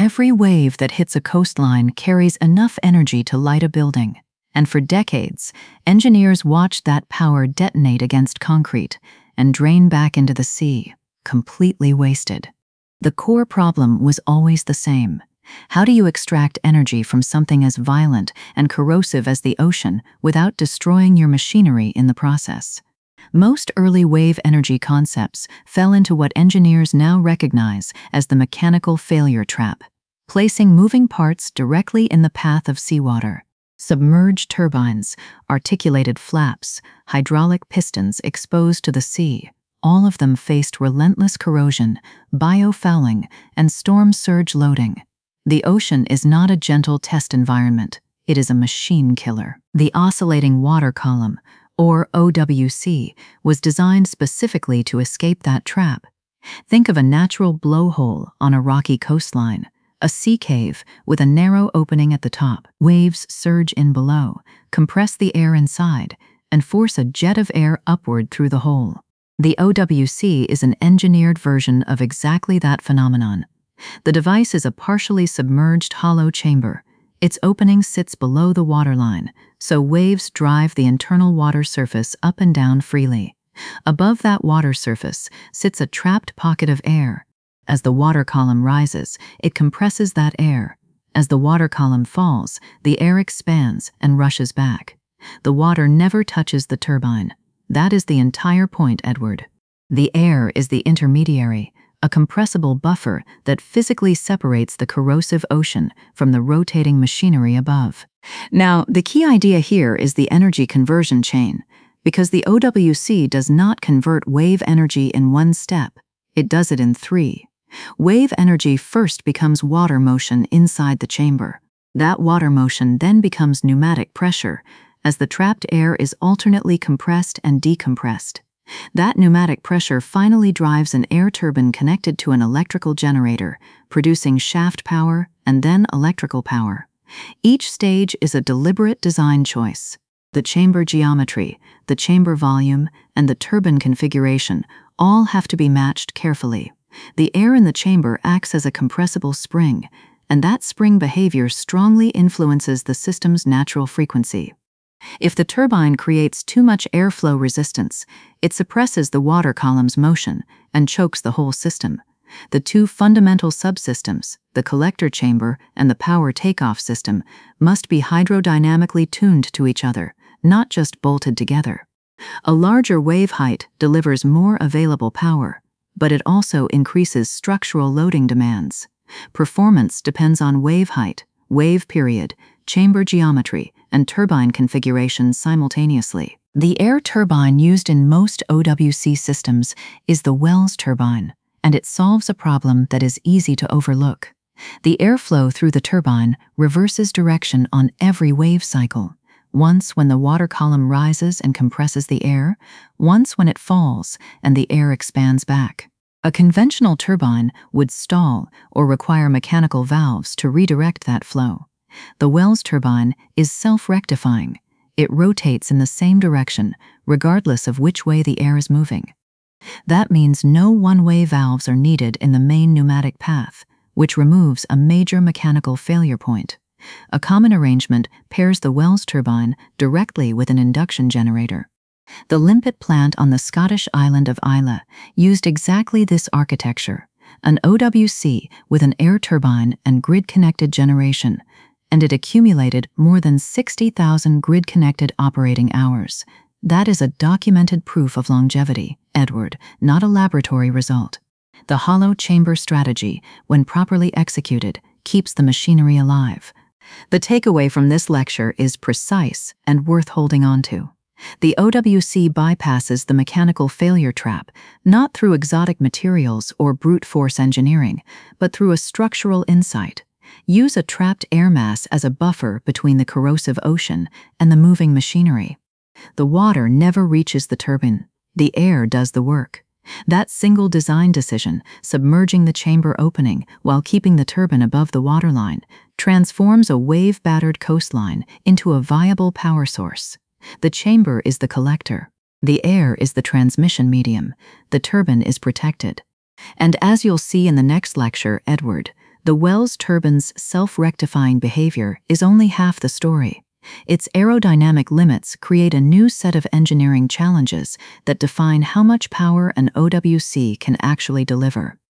Every wave that hits a coastline carries enough energy to light a building. And for decades, engineers watched that power detonate against concrete and drain back into the sea, completely wasted. The core problem was always the same. How do you extract energy from something as violent and corrosive as the ocean without destroying your machinery in the process? Most early wave energy concepts fell into what engineers now recognize as the mechanical failure trap, placing moving parts directly in the path of seawater. Submerged turbines, articulated flaps, hydraulic pistons exposed to the sea, all of them faced relentless corrosion, biofouling, and storm surge loading. The ocean is not a gentle test environment. It is a machine killer. The oscillating water column, or OWC, was designed specifically to escape that trap. Think of a natural blowhole on a rocky coastline, a sea cave with a narrow opening at the top. Waves surge in below, compress the air inside, and force a jet of air upward through the hole. The OWC is an engineered version of exactly that phenomenon. The device is a partially submerged hollow chamber. Its opening sits below the waterline, so waves drive the internal water surface up and down freely. Above that water surface sits a trapped pocket of air. As the water column rises, it compresses that air. As the water column falls, the air expands and rushes back. The water never touches the turbine. That is the entire point, Edward. The air is the intermediary, a compressible buffer that physically separates the corrosive ocean from the rotating machinery above. Now, the key idea here is the energy conversion chain, because the OWC does not convert wave energy in one step. It does it in three. Wave energy first becomes water motion inside the chamber. That water motion then becomes pneumatic pressure, as the trapped air is alternately compressed and decompressed. That pneumatic pressure finally drives an air turbine connected to an electrical generator, producing shaft power and then electrical power. Each stage is a deliberate design choice. The chamber geometry, the chamber volume, and the turbine configuration all have to be matched carefully. The air in the chamber acts as a compressible spring, and that spring behavior strongly influences the system's natural frequency. If the turbine creates too much airflow resistance, it suppresses the water column's motion and chokes the whole system. The two fundamental subsystems, the collector chamber and the power takeoff system, must be hydrodynamically tuned to each other, not just bolted together. A larger wave height delivers more available power, but it also increases structural loading demands. Performance depends on wave height, wave period, chamber geometry, and turbine configuration simultaneously. The air turbine used in most OWC systems is the Wells turbine, and it solves a problem that is easy to overlook. The airflow through the turbine reverses direction on every wave cycle, once when the water column rises and compresses the air, once when it falls and the air expands back. A conventional turbine would stall or require mechanical valves to redirect that flow. The Wells turbine is self-rectifying. It rotates in the same direction, regardless of which way the air is moving. That means no one-way valves are needed in the main pneumatic path, which removes a major mechanical failure point. A common arrangement pairs the Wells turbine directly with an induction generator. The Limpet plant on the Scottish island of Islay used exactly this architecture, an OWC with an air turbine and grid-connected generation, and it accumulated more than 60,000 grid-connected operating hours. That is a documented proof of longevity, Edward, not a laboratory result. The hollow chamber strategy, when properly executed, keeps the machinery alive. The takeaway from this lecture is precise and worth holding on to. The OWC bypasses the mechanical failure trap, not through exotic materials or brute force engineering, but through a structural insight. Use a trapped air mass as a buffer between the corrosive ocean and the moving machinery. The water never reaches the turbine. The air does the work. That single design decision, submerging the chamber opening while keeping the turbine above the waterline, transforms a wave-battered coastline into a viable power source. The chamber is the collector. The air is the transmission medium. The turbine is protected. And as you'll see in the next lecture, Edward, The Wells turbine's self-rectifying behavior is only half the story. Its aerodynamic limits create a new set of engineering challenges that define how much power an OWC can actually deliver.